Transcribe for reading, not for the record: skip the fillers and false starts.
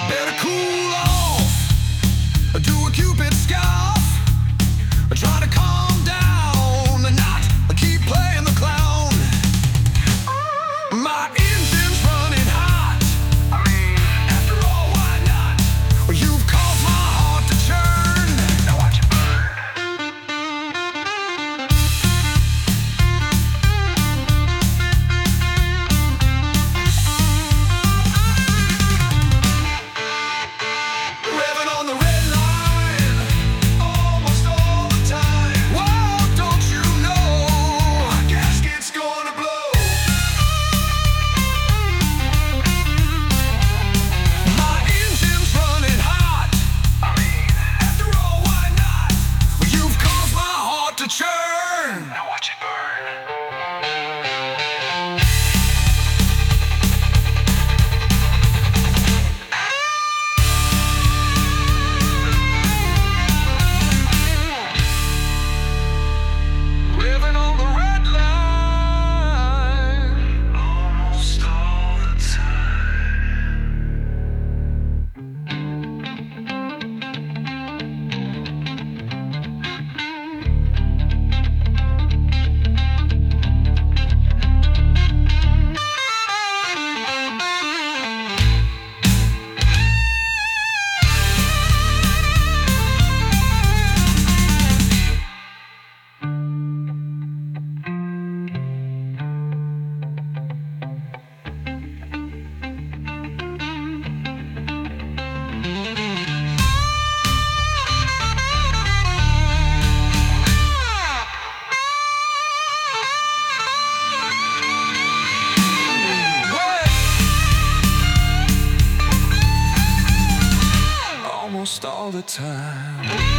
Better cool off, do a cupid scoff, try to calm down and not keep playing the clown. My engine's running hot. I mean, after all, why not? Well, you've caused my heart to churn. Now watch it burn. Revving on the red line, almost all the time. Whoa, don't you know my gasket's gonna blow? My engine's running hot. I mean, after all, why not? Well, you've caused my heart to churn. Now watch it burn. Living on the red line, almost all the almost all the time.